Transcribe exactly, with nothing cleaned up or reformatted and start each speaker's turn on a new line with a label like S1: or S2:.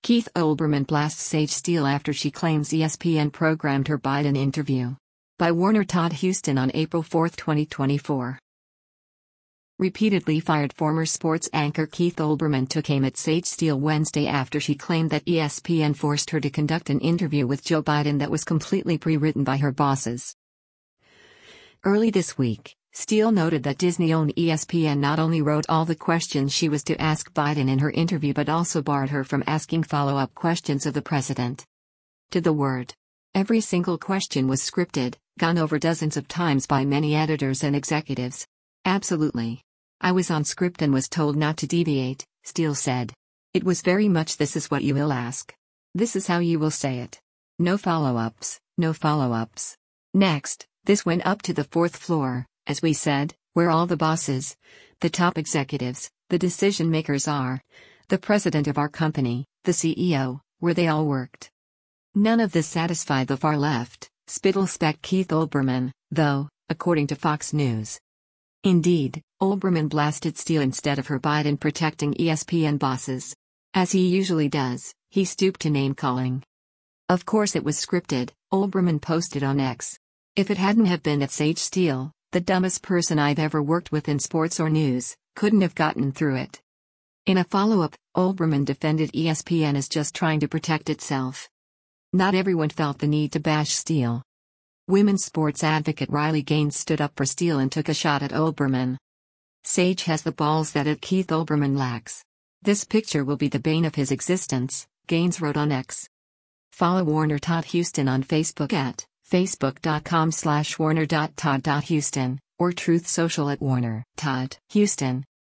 S1: Keith Olbermann blasts Sage Steele after she claims E S P N programmed her Biden interview. By Warner Todd Huston on April fourth, twenty twenty-four. Repeatedly fired former sports anchor Keith Olbermann took aim at Sage Steele Wednesday after she claimed that E S P N forced her to conduct an interview with Joe Biden that was completely pre-written by her bosses. Early this week, Steele noted that Disney-owned E S P N not only wrote all the questions she was to ask Biden in her interview but also barred her from asking follow-up questions of the president. To the word. Every single question was scripted, gone over dozens of times by many editors and executives. Absolutely. I was on script and was told not to deviate, Steele said. It was very much this is what you will ask. This is how you will say it. No follow-ups, no follow-ups. Next, this went up to the fourth floor, as we said, where all the bosses, the top executives, the decision makers are, the president of our company, the C E O, where they all worked. None of this satisfied the far left, spittle-speck Keith Olbermann, though, according to Fox News. Indeed, Olbermann blasted Steele instead of her Biden protecting E S P N bosses. As he usually does, he stooped to name-calling. Of course it was scripted, Olbermann posted on X. If it hadn't have been that Sage Steele, the dumbest person I've ever worked with in sports or news, couldn't have gotten through it. In a follow-up, Olbermann defended E S P N as just trying to protect itself. Not everyone felt the need to bash Steele. Women's sports advocate Riley Gaines stood up for Steele and took a shot at Olbermann. Sage has the balls that it Keith Olbermann lacks. This picture will be the bane of his existence, Gaines wrote on X. Follow Warner Todd Huston on Facebook at facebook.com slash warner.todd.huston, or Truth Social at Warner Todd Huston.